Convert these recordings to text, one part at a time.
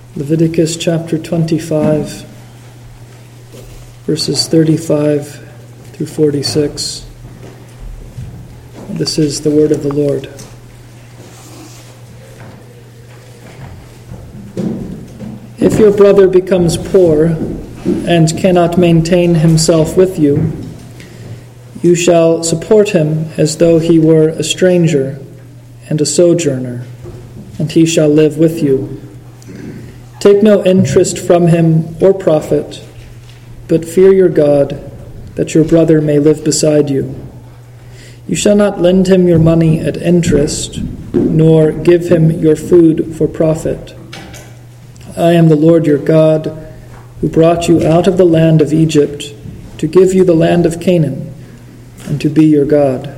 Leviticus chapter 25, verses 35 through 46. This is the word of the Lord. If your brother becomes poor and cannot maintain himself with you, you shall support him as though he were a stranger and a sojourner, and he shall live with you. Take no interest from him or profit, but fear your God, that your brother may live beside you. You shall not lend him your money at interest, nor give him your food for profit. I am the Lord your God, who brought you out of the land of Egypt to give you the land of Canaan, and to be your God.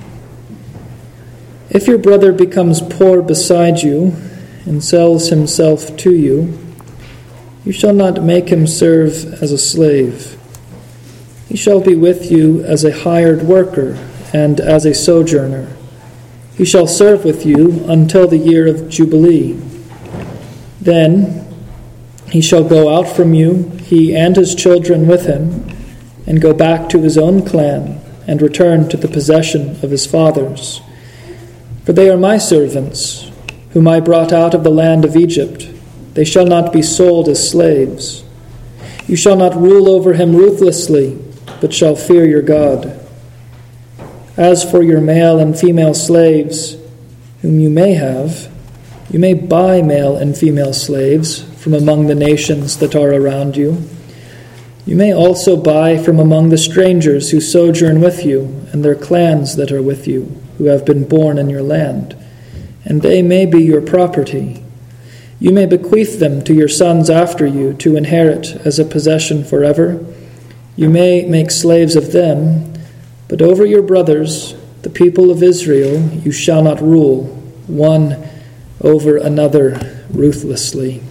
If your brother becomes poor beside you, and sells himself to you, you shall not make him serve as a slave. He shall be with you as a hired worker and as a sojourner. He shall serve with you until the year of Jubilee. Then he shall go out from you, he and his children with him, and go back to his own clan and return to the possession of his fathers. For they are my servants, whom I brought out of the land of Egypt. They shall not be sold as slaves. You shall not rule over him ruthlessly, but shall fear your God. As for your male and female slaves, whom you may have, you may buy male and female slaves from among the nations that are around you. You may also buy from among the strangers who sojourn with you, and their clans that are with you, who have been born in your land, and they may be your property. You may bequeath them to your sons after you to inherit as a possession forever. You may make slaves of them, but over your brothers, the people of Israel, you shall not rule, one over another ruthlessly.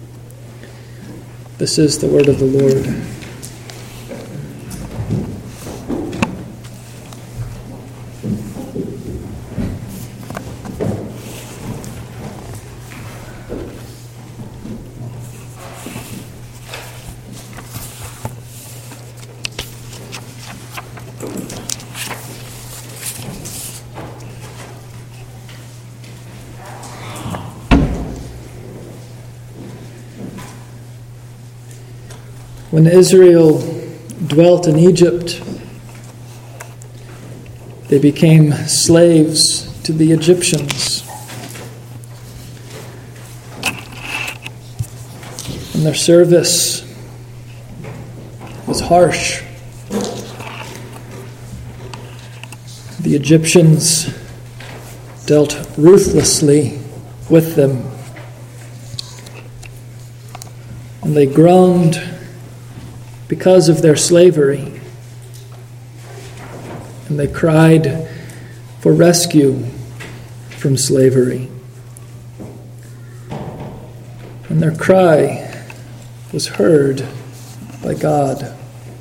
This is the word of the Lord. When Israel dwelt in Egypt, they became slaves to the Egyptians. And their service was harsh. The Egyptians dealt ruthlessly with them. And they groaned because of their slavery, and they cried for rescue from slavery. And their cry was heard by God.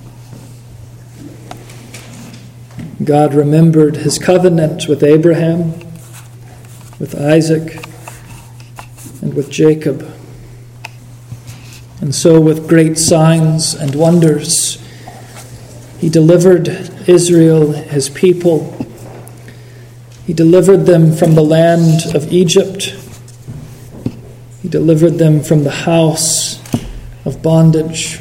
God remembered his covenant with Abraham, with Isaac, and with Jacob. And so with great signs and wonders, he delivered Israel, his people. He delivered them from the land of Egypt. He delivered them from the house of bondage.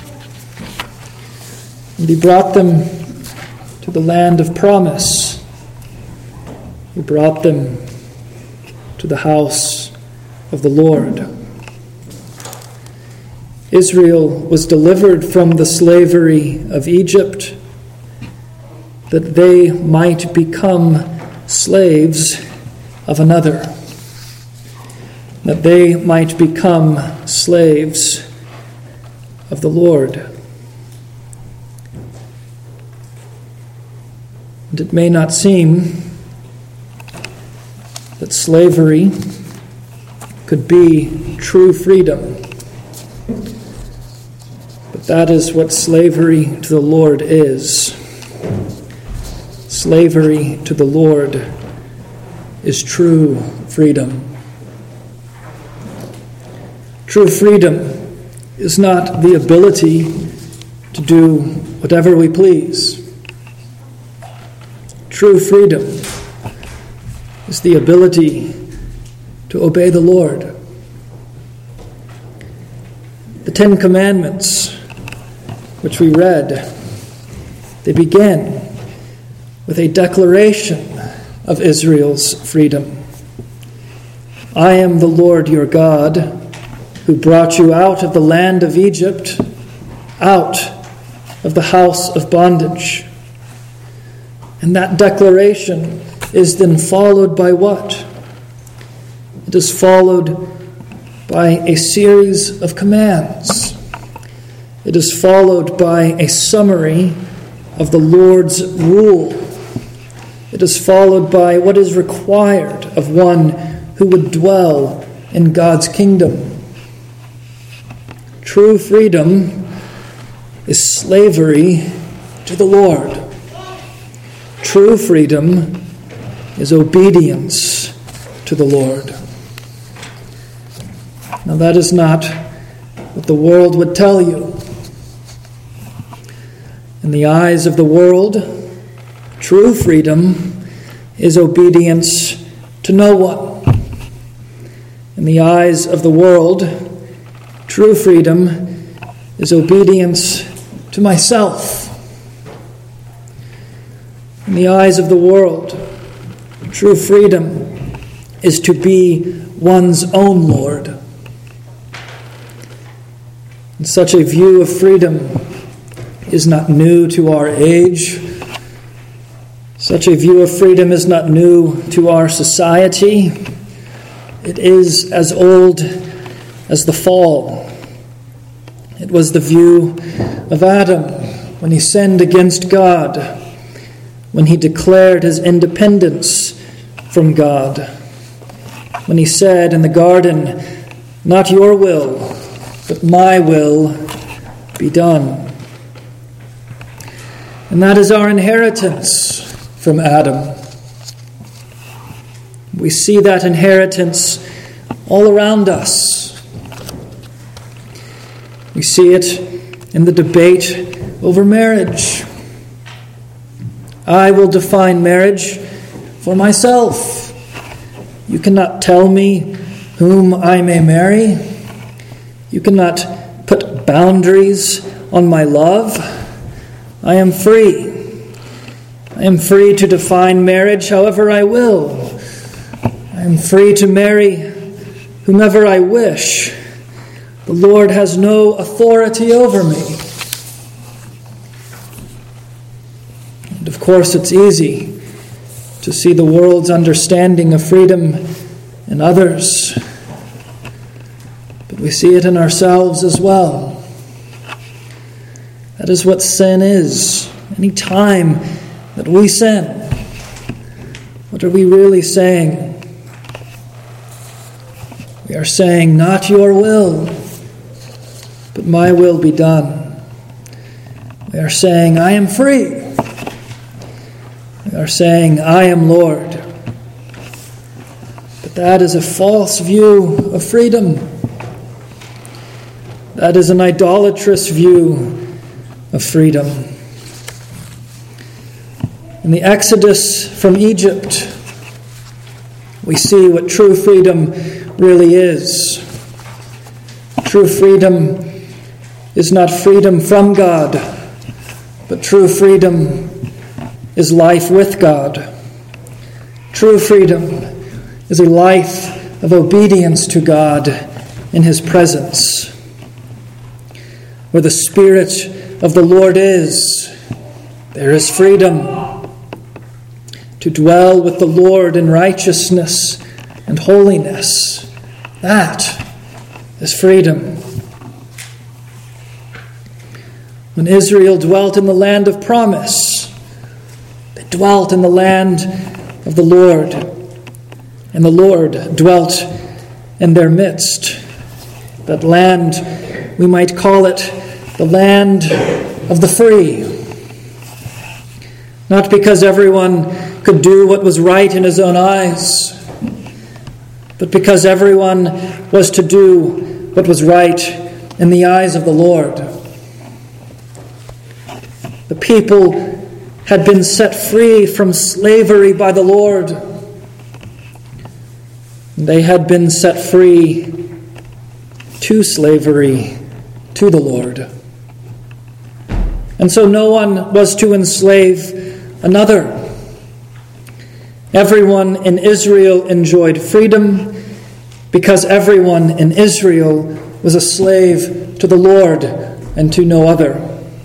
And he brought them to the land of promise. He brought them to the house of the Lord. Israel was delivered from the slavery of Egypt, that they might become slaves of another, that they might become slaves of the Lord. And it may not seem that slavery could be true freedom, but that is what slavery to the Lord is. Slavery to the Lord is true freedom. True freedom is not the ability to do whatever we please. True freedom is the ability to obey the Lord. The 10 Commandments, which we read, they begin with a declaration of Israel's freedom. I am the Lord your God, who brought you out of the land of Egypt, out of the house of bondage. And that declaration is then followed by what? It is followed by a series of commands. It is followed by a summary of the Lord's rule. It is followed by what is required of one who would dwell in God's kingdom. True freedom is slavery to the Lord. True freedom is obedience to the Lord. Now, that is not what the world would tell you. In the eyes of the world, true freedom is obedience to no one. In the eyes of the world, true freedom is obedience to myself. In the eyes of the world, true freedom is to be one's own Lord. And such a view of freedom is not new to our age. Such a view of freedom is not new to our society. It is as old as the fall. It was the view of Adam when he sinned against God, when he declared his independence from God, when he said in the garden, "Not your will, but my will be done." And that is our inheritance from Adam. We see that inheritance all around us. We see it in the debate over marriage. I will define marriage for myself. You cannot tell me whom I may marry. You cannot put boundaries on my love. I am free. I am free to define marriage however I will. I am free to marry whomever I wish. The Lord has no authority over me. And of course, it's easy to see the world's understanding of freedom in others. But we see it in ourselves as well. That is what sin is. Any time that we sin, what are we really saying? We are saying, "Not your will, but my will be done." We are saying, "I am free." We are saying, "I am Lord." But that is a false view of freedom. That is an idolatrous view of freedom. In the Exodus from Egypt, we see what true freedom really is. True freedom is not freedom from God, but true freedom is life with God. True freedom is a life of obedience to God in His presence. Where the Spirit of the Lord is, there is freedom. To dwell with the Lord in righteousness and holiness, that is freedom. When Israel dwelt in the land of promise, they dwelt in the land of the Lord, and the Lord dwelt in their midst. That land, we might call it the land of the free. Not because everyone could do what was right in his own eyes, but because everyone was to do what was right in the eyes of the Lord. The people had been set free from slavery by the Lord. They had been set free to slavery to the Lord. And so no one was to enslave another. Everyone in Israel enjoyed freedom because everyone in Israel was a slave to the Lord and to no other.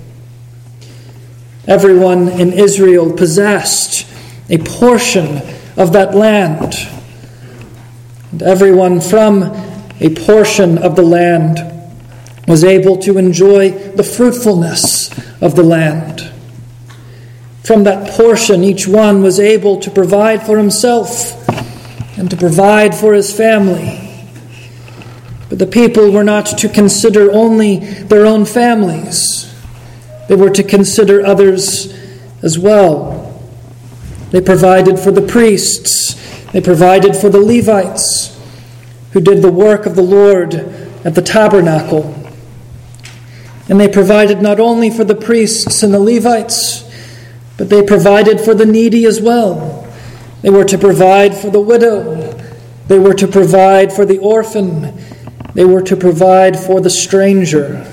Everyone in Israel possessed a portion of that land. And everyone from a portion of the land was able to enjoy the fruitfulness of the land. From that portion, each one was able to provide for himself and to provide for his family. But the people were not to consider only their own families. They were to consider others as well. They provided for the priests. They provided for the Levites, who did the work of the Lord at the tabernacle. And they provided not only for the priests and the Levites, but they provided for the needy as well. They were to provide for the widow. They were to provide for the orphan. They were to provide for the stranger.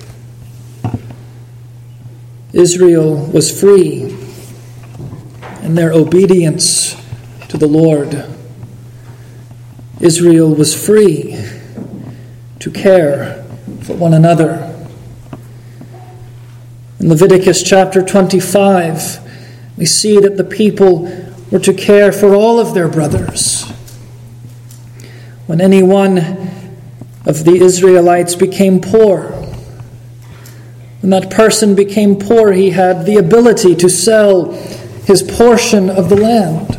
Israel was free in their obedience to the Lord. Israel was free to care for one another. In Leviticus chapter 25, we see that the people were to care for all of their brothers. When any one of the Israelites became poor, when that person became poor, he had the ability to sell his portion of the land.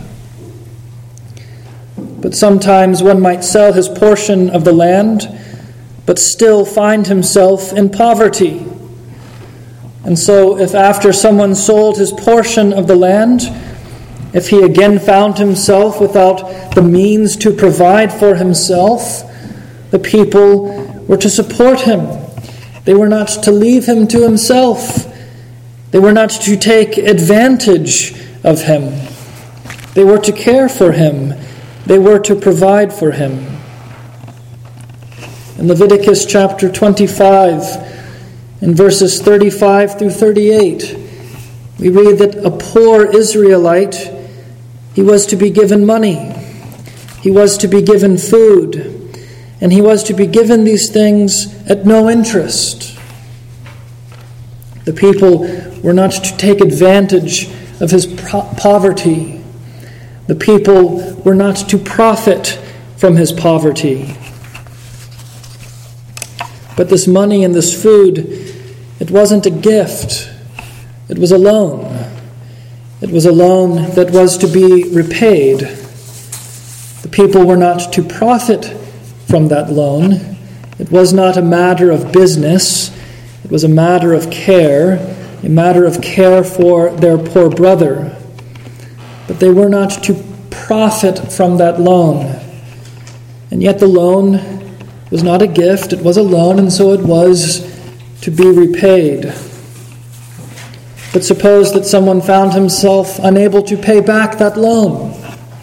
But sometimes one might sell his portion of the land, but still find himself in poverty. And so if after someone sold his portion of the land, if he again found himself without the means to provide for himself, the people were to support him. They were not to leave him to himself. They were not to take advantage of him. They were to care for him. They were to provide for him. In Leviticus chapter 25, in verses 35 through 38, we read that a poor Israelite, he was to be given money, he was to be given food, and he was to be given these things at no interest. The people were not to take advantage of his poverty. The people were not to profit from his poverty. But this money and this food, it wasn't a gift. It was a loan. It was a loan that was to be repaid. The people were not to profit from that loan. It was not a matter of business. It was a matter of care for their poor brother. But they were not to profit from that loan. And yet the loan was not a gift, it was a loan, and so it was to be repaid. But suppose that someone found himself unable to pay back that loan.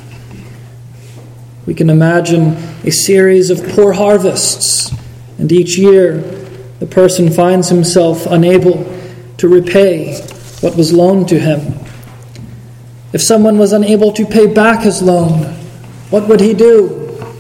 We can imagine a series of poor harvests, and each year the person finds himself unable to repay what was loaned to him. If someone was unable to pay back his loan, what would he do?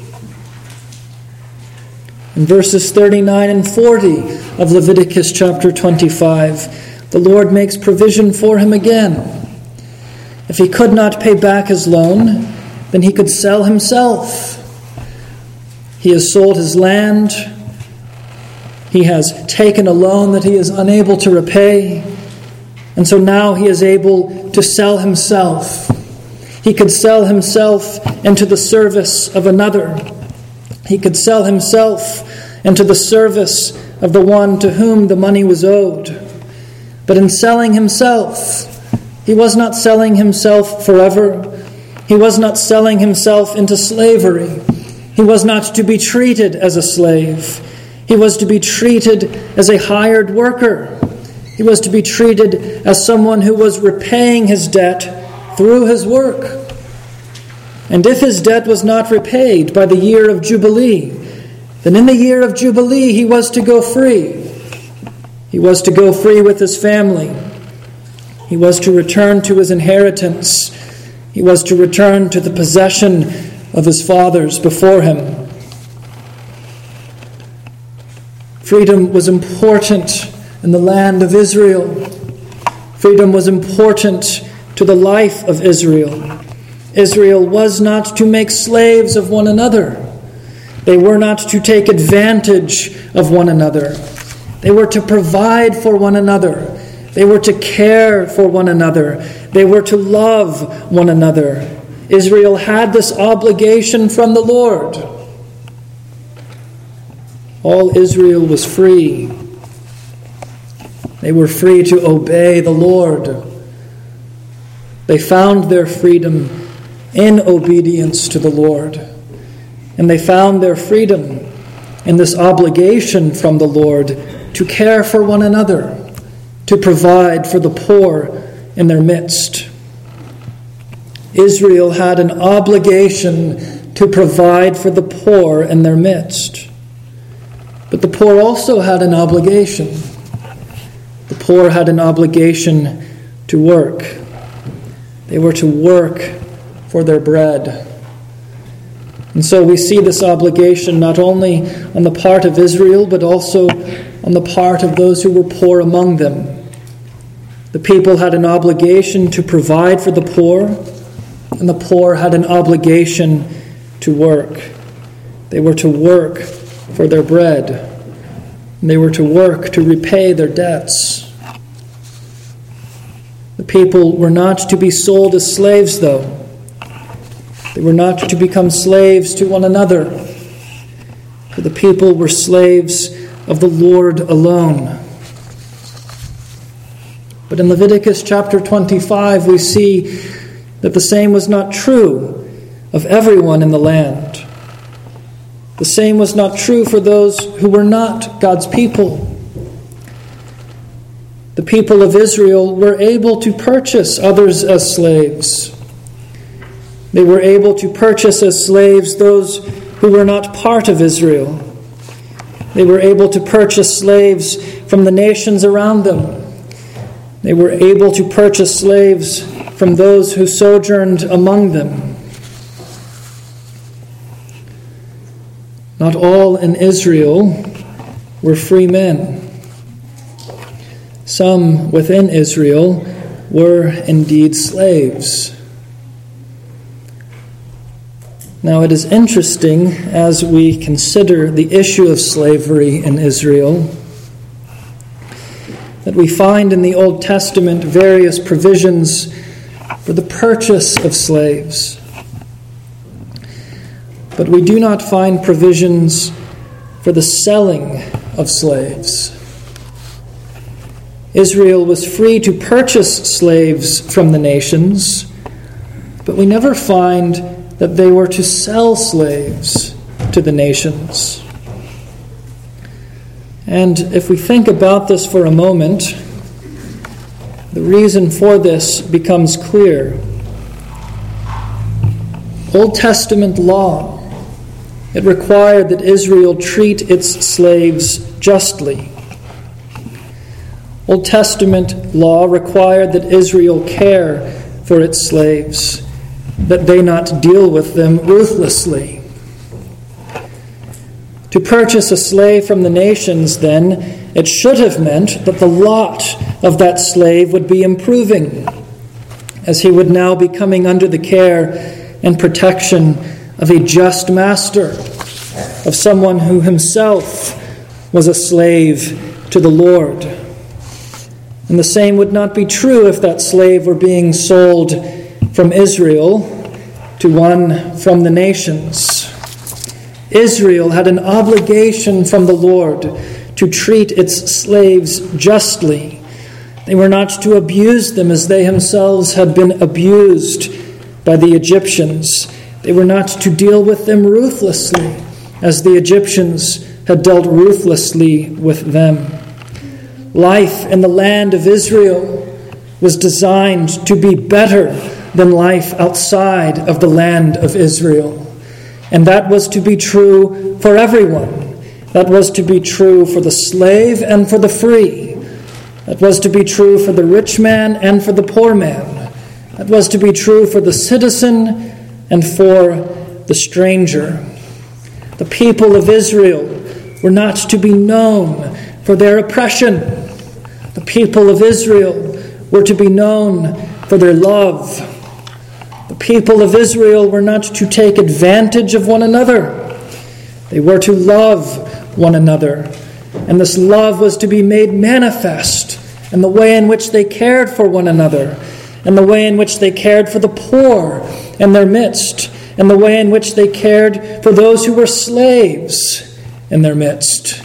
In verses 39 and 40 of Leviticus chapter 25, the Lord makes provision for him again. If he could not pay back his loan, then he could sell himself. He has sold his land. He has taken a loan that he is unable to repay. And so now he is able to sell himself. He could sell himself into the service of another. He could sell himself into the service of the one to whom the money was owed. But in selling himself, he was not selling himself forever. He was not selling himself into slavery. He was not to be treated as a slave. He was to be treated as a hired worker. He was to be treated as someone who was repaying his debt through his work. And if his debt was not repaid by the year of Jubilee, then in the year of Jubilee he was to go free. He was to go free with his family. He was to return to his inheritance. He was to return to the possession of his fathers before him. Freedom was important in the land of Israel. Freedom was important to the life of Israel. Israel was not to make slaves of one another. They were not to take advantage of one another. They were to provide for one another. They were to care for one another. They were to love one another. Israel had this obligation from the Lord. All Israel was free. They were free to obey the Lord. They found their freedom in obedience to the Lord. And they found their freedom in this obligation from the Lord to care for one another, to provide for the poor in their midst. Israel had an obligation to provide for the poor in their midst. But the poor also had an obligation. The poor had an obligation to work. They were to work for their bread. And so we see this obligation not only on the part of Israel, but also on the part of those who were poor among them. The people had an obligation to provide for the poor, and the poor had an obligation to work. They were to work for their bread. And they were to work to repay their debts. The people were not to be sold as slaves, though. They were not to become slaves to one another, for the people were slaves of the Lord alone. But in Leviticus chapter 25, we see that the same was not true of everyone in the land. The same was not true for those who were not God's people. The people of Israel were able to purchase others as slaves. They were able to purchase as slaves those who were not part of Israel. They were able to purchase slaves from the nations around them. They were able to purchase slaves from those who sojourned among them. Not all in Israel were free men. Some within Israel were indeed slaves. Now it is interesting as we consider the issue of slavery in Israel that we find in the Old Testament various provisions for the purchase of slaves. But we do not find provisions for the selling of slaves. Israel was free to purchase slaves from the nations, but we never find that they were to sell slaves to the nations. And if we think about this for a moment, the reason for this becomes clear. Old Testament law, it required that Israel treat its slaves justly. Old Testament law required that Israel care for its slaves, that they not deal with them ruthlessly. To purchase a slave from the nations, then, it should have meant that the lot of that slave would be improving, as he would now be coming under the care and protection of a just master, of someone who himself was a slave to the Lord. And the same would not be true if that slave were being sold from Israel to one from the nations. Israel had an obligation from the Lord to treat its slaves justly. They were not to abuse them as they themselves had been abused by the Egyptians. They were not to deal with them ruthlessly as the Egyptians had dealt ruthlessly with them. Life in the land of Israel was designed to be better than life outside of the land of Israel. And that was to be true for everyone. That was to be true for the slave and for the free. That was to be true for the rich man and for the poor man. That was to be true for the citizen and for the stranger. The people of Israel were not to be known for their oppression. The people of Israel were to be known for their love. The people of Israel were not to take advantage of one another. They were to love one another. And this love was to be made manifest in the way in which they cared for one another, in the way in which they cared for the poor in their midst, in the way in which they cared for those who were slaves in their midst.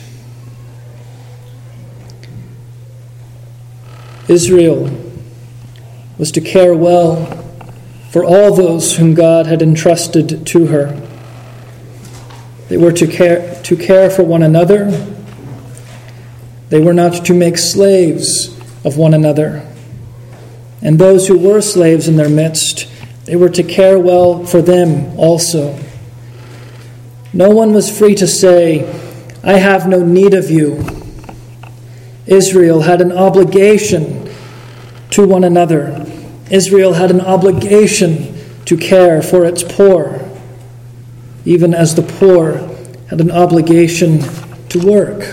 Israel was to care well for all those whom God had entrusted to her. They were to care for one another. They were not to make slaves of one another. And those who were slaves in their midst, they were to care well for them also. No one was free to say, "I have no need of you." Israel had an obligation to one another. Israel had an obligation to care for its poor, even as the poor had an obligation to work.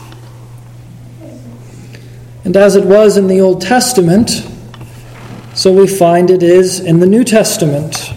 And as it was in the Old Testament, so we find it is in the New Testament.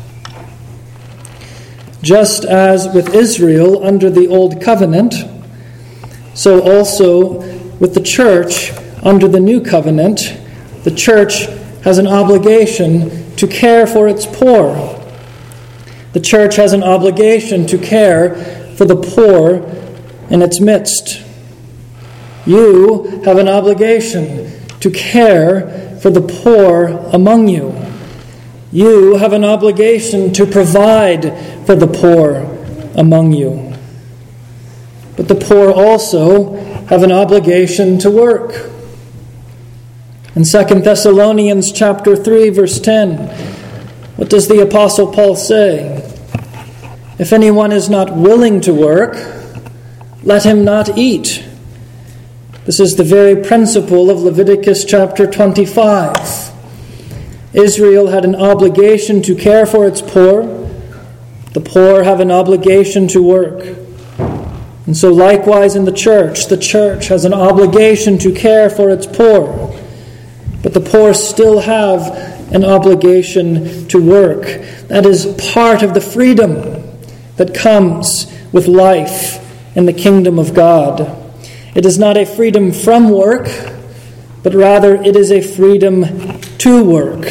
Just as with Israel under the Old Covenant, so also with the church under the New Covenant, the church has an obligation to care for its poor. The church has an obligation to care for the poor in its midst. You have an obligation to care for the poor among you. You have an obligation to provide for the poor among you. But the poor also have an obligation to work. In 2 Thessalonians chapter 3, verse 10, what does the Apostle Paul say? If anyone is not willing to work, let him not eat. This is the very principle of Leviticus chapter 25. Israel had an obligation to care for its poor. The poor have an obligation to work. And so likewise in the church has an obligation to care for its poor. But the poor still have an obligation to work. That is part of the freedom that comes with life in the kingdom of God. It is not a freedom from work, but rather it is a freedom to work.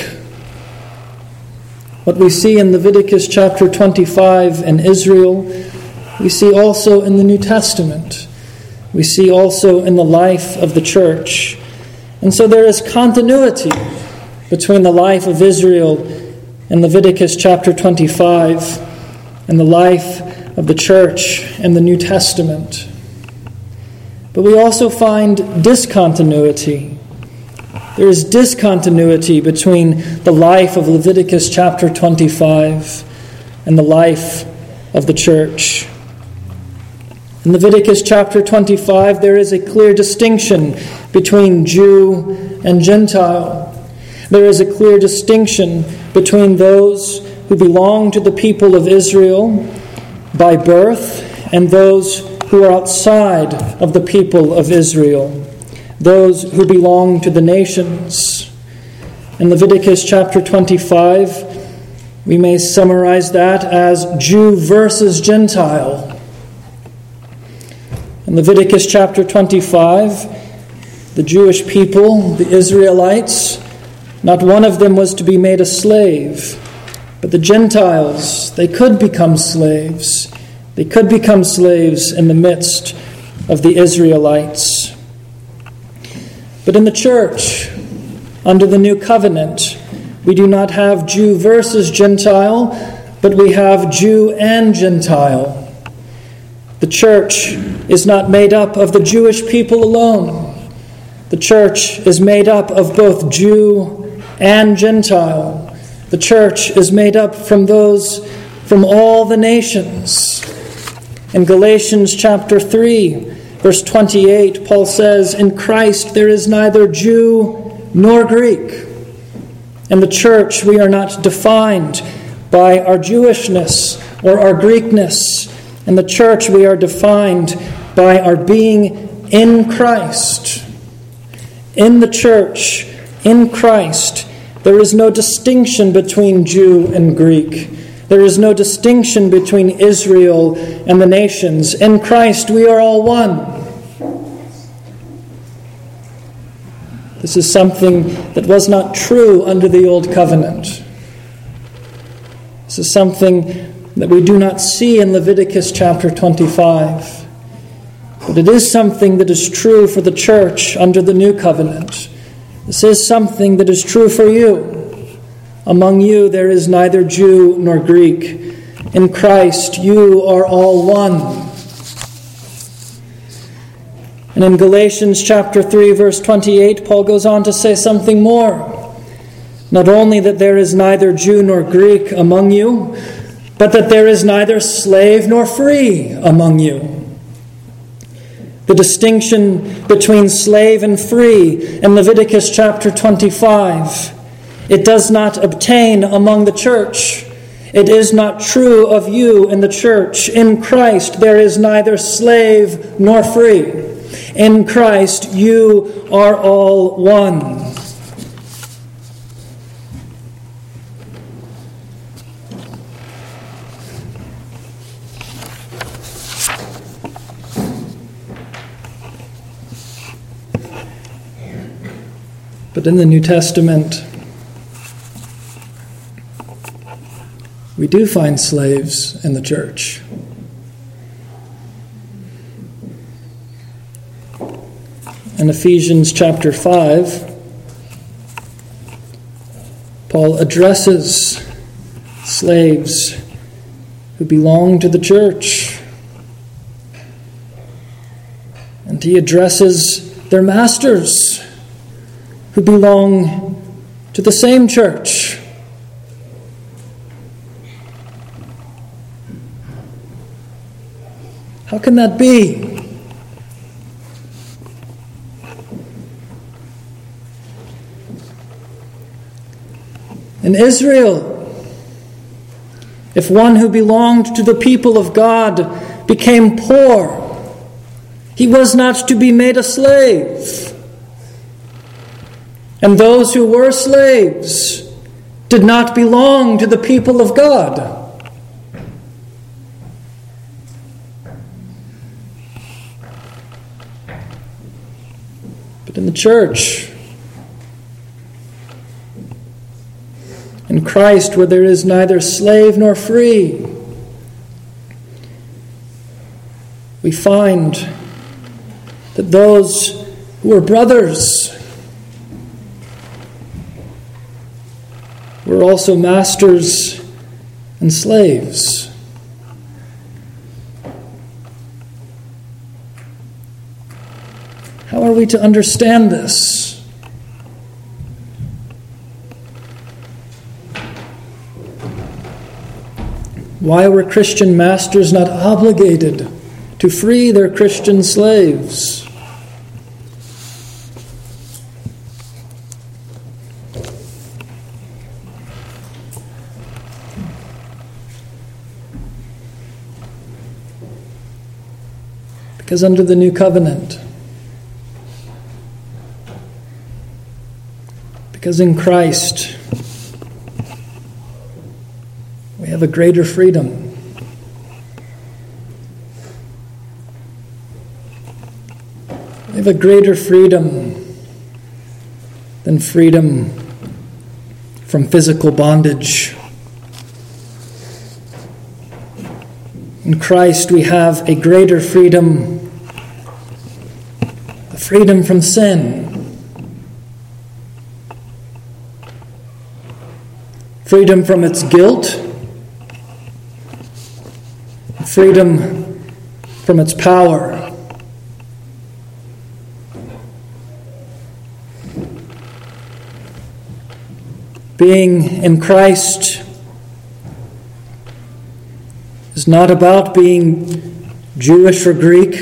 What we see in Leviticus chapter 25 in Israel, we see also in the New Testament. We see also in the life of the church. And so there is continuity between the life of Israel in Leviticus chapter 25 and the life of the church in the New Testament. But we also find discontinuity. There is discontinuity between the life of Leviticus chapter 25 and the life of the church. In Leviticus chapter 25, there is a clear distinction between Jew and Gentile. There is a clear distinction between those who belong to the people of Israel by birth and those who are outside of the people of Israel, those who belong to the nations. In Leviticus chapter 25, we may summarize that as Jew versus Gentile. In Leviticus chapter 25, the Jewish people, the Israelites, not one of them was to be made a slave. But the Gentiles, they could become slaves. They could become slaves in the midst of the Israelites. But in the church, under the new covenant, we do not have Jew versus Gentile, but we have Jew and Gentile. The church is not made up of the Jewish people alone. The church is made up of both Jew and Gentile. The church is made up from those from all the nations. In Galatians chapter 3, verse 28, Paul says, "In Christ there is neither Jew nor Greek." In the church we are not defined by our Jewishness or our Greekness. In the church we are defined by our being in Christ. In the church, in Christ, there is no distinction between Jew and Greek. There is no distinction between Israel and the nations. In Christ we are all one. This is something that was not true under the Old Covenant. This is something that we do not see in Leviticus chapter 25. But it is something that is true for the church under the New Covenant. This is something that is true for you. Among you there is neither Jew nor Greek. In Christ you are all one. And in Galatians chapter 3, verse 28, Paul goes on to say something more. Not only that there is neither Jew nor Greek among you, but that there is neither slave nor free among you. The distinction between slave and free in Leviticus chapter 25, it does not obtain among the church. It is not true of you in the church. In Christ there is neither slave nor free. In Christ you are all one. But in the New Testament, we do find slaves in the church. In Ephesians chapter 5, Paul addresses slaves who belong to the church. And he addresses their masters who belong to the same church. How can that be? In Israel, if one who belonged to the people of God became poor, he was not to be made a slave. And those who were slaves did not belong to the people of God. But in the church, in Christ, where there is neither slave nor free, we find that those who are brothers were also masters and slaves. How are we to understand this? Why were Christian masters not obligated to free their Christian slaves? Because under the new covenant, because in Christ, we have a greater freedom. We have a greater freedom than freedom from physical bondage. In Christ, we have a greater freedom, the freedom from sin. Freedom from its guilt. Freedom from its power. Being in Christ is not about being Jewish or Greek.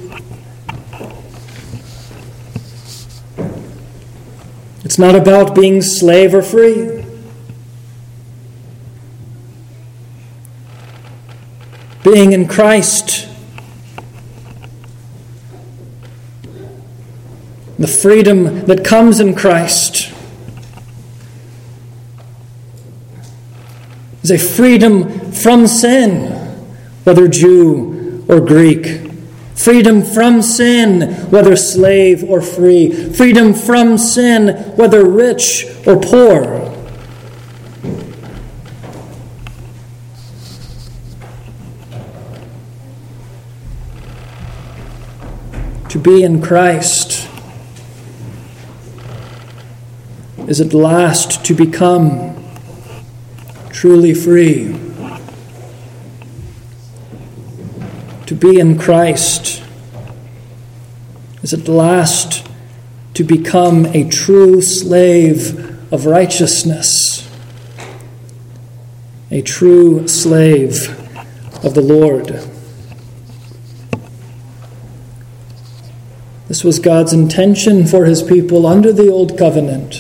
It's not about being slave or free. Being in Christ, the freedom that comes in Christ, is a freedom from sin, whether Jew or Greek. Freedom from sin, whether slave or free. Freedom from sin, whether rich or poor. To be in Christ is at last to become truly free. To be in Christ is at last to become a true slave of righteousness, a true slave of the Lord. This was God's intention for his people under the Old Covenant.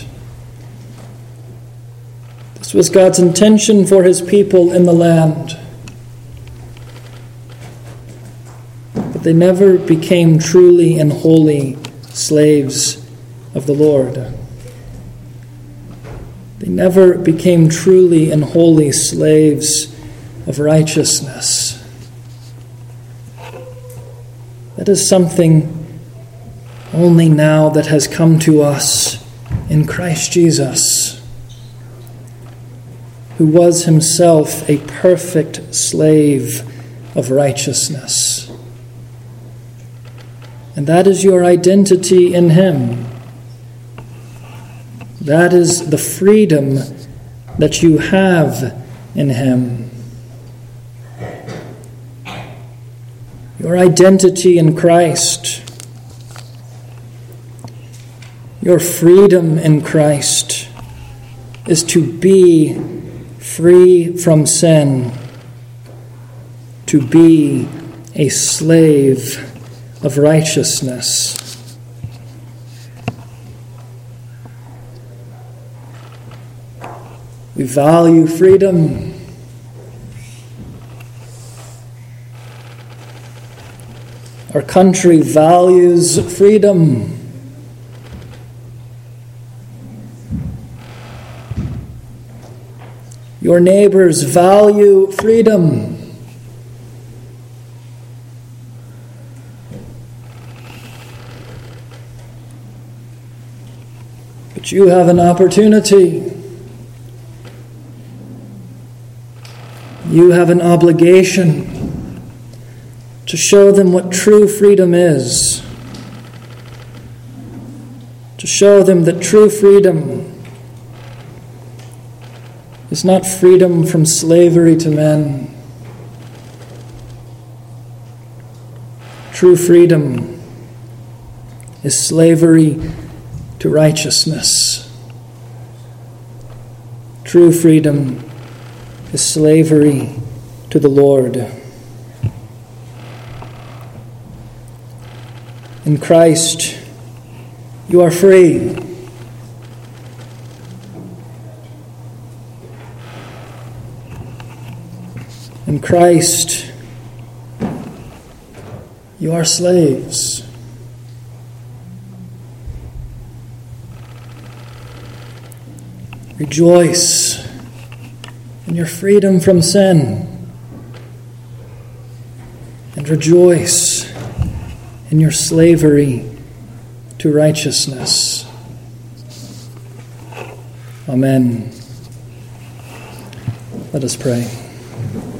This was God's intention for his people in the land. But they never became truly and wholly slaves of the Lord. They never became truly and wholly slaves of righteousness. That is something only now that has come to us in Christ Jesus, who was himself a perfect slave of righteousness. And that is your identity in him. That is the freedom that you have in him. Your identity in Christ, your freedom in Christ, is to be free from sin, to be a slave of righteousness. We value freedom. Our country values freedom. Your neighbors value freedom. But you have an opportunity. You have an obligation to show them what true freedom is. To show them that true freedom is not freedom from slavery to men. True freedom is slavery to righteousness. True freedom is slavery to the Lord. In Christ, you are free. In Christ, you are slaves. Rejoice in your freedom from sin, and rejoice in your slavery to righteousness. Amen. Let us pray.